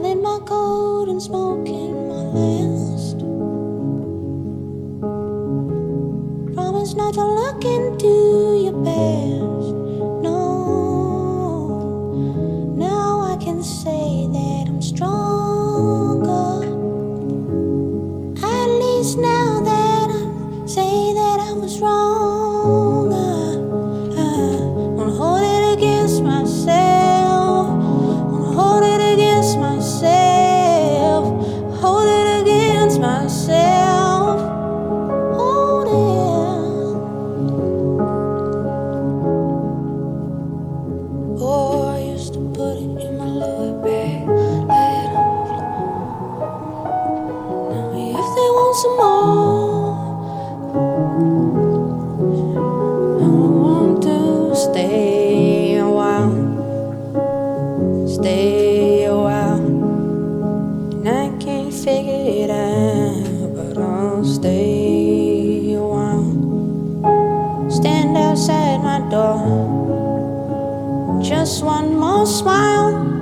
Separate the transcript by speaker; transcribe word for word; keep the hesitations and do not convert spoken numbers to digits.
Speaker 1: Pulling my coat and smoking my last. Promise not to look into your past. No, now I can say that I'm stronger. At least now that I say that I was wrong, I, I won't hold it against myself. Won't hold it against myself. Hold it against myself. Hold it. Oh, I used to put it in my Louis bag. Let 'em know me if they want some more. I want to stay a while, stay a while, and I can't figure it out, but I'll stay a while. Stand outside my door, just one more smile.